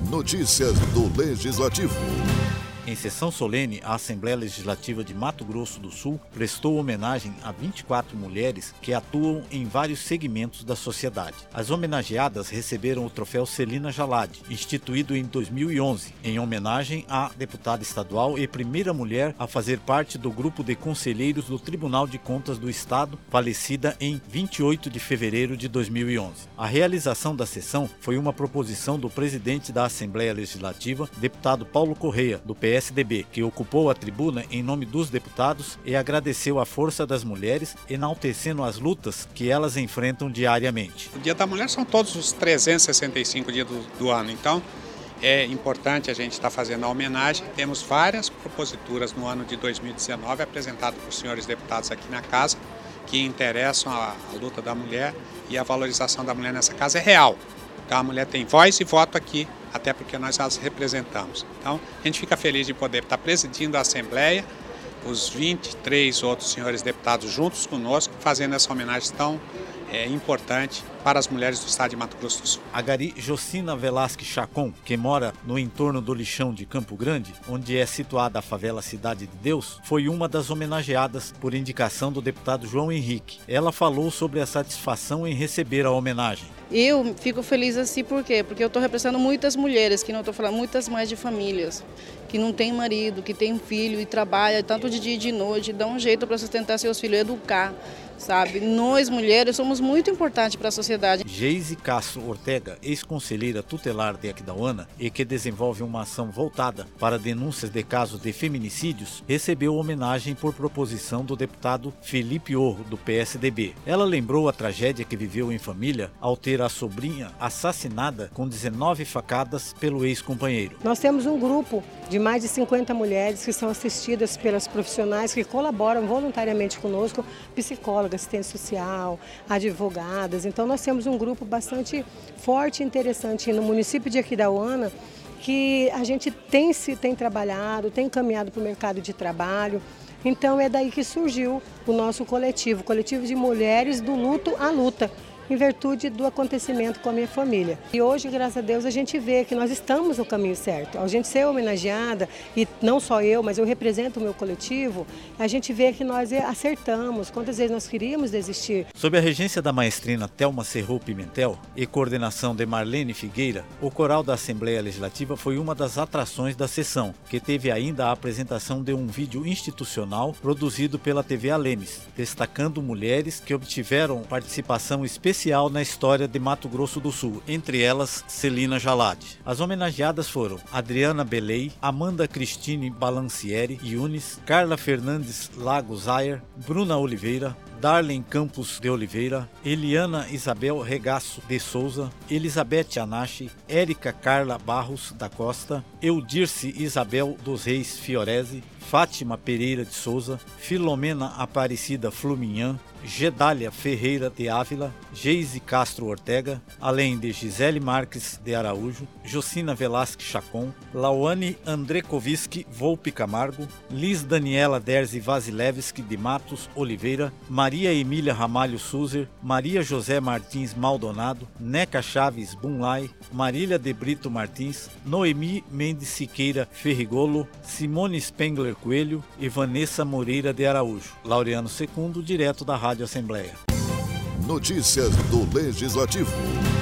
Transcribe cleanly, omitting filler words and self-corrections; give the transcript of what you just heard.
Notícias do Legislativo. Em sessão solene, a Assembleia Legislativa de Mato Grosso do Sul prestou homenagem a 24 mulheres que atuam em vários segmentos da sociedade. As homenageadas receberam o troféu Celina Jalad, instituído em 2011, em homenagem à deputada estadual e primeira mulher a fazer parte do grupo de conselheiros do Tribunal de Contas do Estado, falecida em 28 de fevereiro de 2011. A realização da sessão foi uma proposição do presidente da Assembleia Legislativa, deputado Paulo Correia, do PSDB, que ocupou a tribuna em nome dos deputados e agradeceu a força das mulheres, enaltecendo as lutas que elas enfrentam diariamente. O Dia da Mulher são todos os 365 dias do ano, então é importante a gente estar fazendo a homenagem. Temos várias proposituras no ano de 2019 apresentadas por senhores deputados aqui na casa, que interessam a luta da mulher, e a valorização da mulher nessa casa é real. Então a mulher tem voz e voto aqui, até porque nós as representamos. Então a gente fica feliz de poder estar presidindo a Assembleia, os 23 outros senhores deputados juntos conosco, fazendo essa homenagem tão importante para as mulheres do estado de Mato Grosso do Sul. A gari Jocina Velasquez Chacon, que mora no entorno do Lixão de Campo Grande, onde é situada a favela Cidade de Deus, foi uma das homenageadas por indicação do deputado João Henrique. Ela falou sobre a satisfação em receber a homenagem. Eu fico feliz assim, por quê? Porque eu estou representando muitas mulheres, que não estou falando, muitas mães de famílias, que não tem marido, que tem filho e trabalha tanto de dia e de noite, dá um jeito para sustentar seus filhos, educar, sabe? Nós, mulheres, somos muito importantes para a sociedade. Geise Castro Ortega, ex-conselheira tutelar de Aquidauana e que desenvolve uma ação voltada para denúncias de casos de feminicídios, recebeu homenagem por proposição do deputado Felipe Orro, do PSDB. Ela lembrou a tragédia que viveu em família ao ter a sobrinha assassinada com 19 facadas pelo ex-companheiro. Nós temos um grupo de mais de 50 mulheres que são assistidas pelas profissionais que colaboram voluntariamente conosco, psicólogas, assistente social, advogadas. Então nós temos um grupo bastante forte e interessante no município de Aquidauana, que a gente tem trabalhado, tem caminhado para o mercado de trabalho. Então é daí que surgiu o nosso coletivo, coletivo de mulheres do luto à luta, em virtude do acontecimento com a minha família. E hoje, graças a Deus, a gente vê que nós estamos no caminho certo. A gente ser homenageada, e não só eu, mas eu represento o meu coletivo, a gente vê que nós acertamos, quantas vezes nós queríamos desistir. Sob a regência da maestrina Thelma Serrou Pimentel e coordenação de Marlene Figueira, o coral da Assembleia Legislativa foi uma das atrações da sessão, que teve ainda a apresentação de um vídeo institucional produzido pela TV Alemes, destacando mulheres que obtiveram participação especial na história de Mato Grosso do Sul, entre elas Celina Jalad. As homenageadas foram Adriana Belei, Amanda Cristine Balancieri Yunes, Carla Fernandes Lagos Ayer, Bruna Oliveira, Darlen Campos de Oliveira, Eliana Isabel Regaço de Souza, Elizabeth Anache, Érica Carla Barros da Costa, Eudirce Isabel dos Reis Fiorese, Fátima Pereira de Souza, Filomena Aparecida Fluminhan, Gedália Ferreira de Ávila, Geise Castro Ortega, além de Gisele Marques de Araújo, Jocina Velasquez Chacon, Lauane Andrekoviski Volpe Camargo, Liz Daniela Derzi Vasilevski de Matos Oliveira, Maria Emília Ramalho Suzer, Maria José Martins Maldonado, Neca Chaves Bunlai, Marília de Brito Martins, Noemi Mendes Siqueira Ferrigolo, Simone Spengler Coelho e Vanessa Moreira de Araújo. Laureano II, direto da Rádio Assembleia. Notícias do Legislativo.